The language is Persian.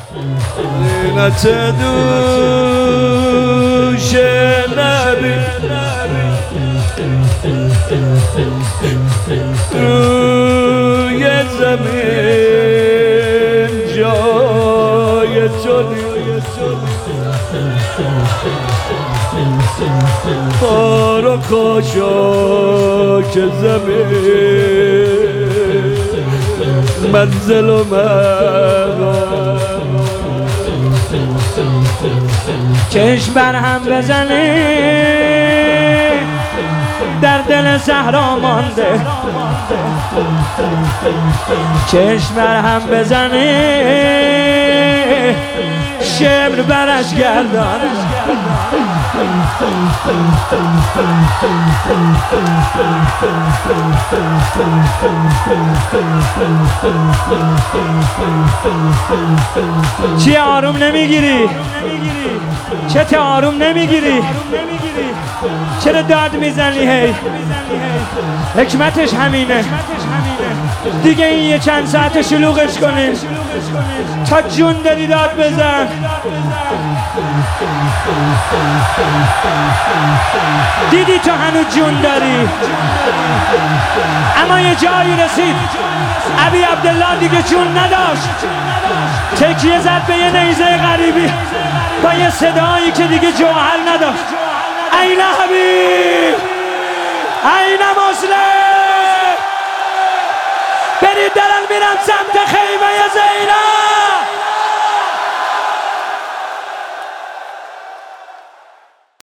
زینت دوش نبی روی زمین جای تو بار و خاشاک زمین منزل و مقام چشم بر هم بزنی در دل صحرا مانده چشم بر هم بزنی شبر برش گردان چی آروم نمیگیری؟ چه آروم نمیگیری؟ چرا داد میزنی هی؟ حکمتش همینه دیگه این یه چند ساعت شلوغش کنیم تا جون داری داد بزن دیدی تو هنوز جون داری اما یه جایی رسید ابی عبدالله دیگه جون نداشت تکیه زد به یه نیزه غریبی با یه صدایی که دیگه جوهر نداشت این حبیب این مسلم برید درن میرم سمت خیمه زینب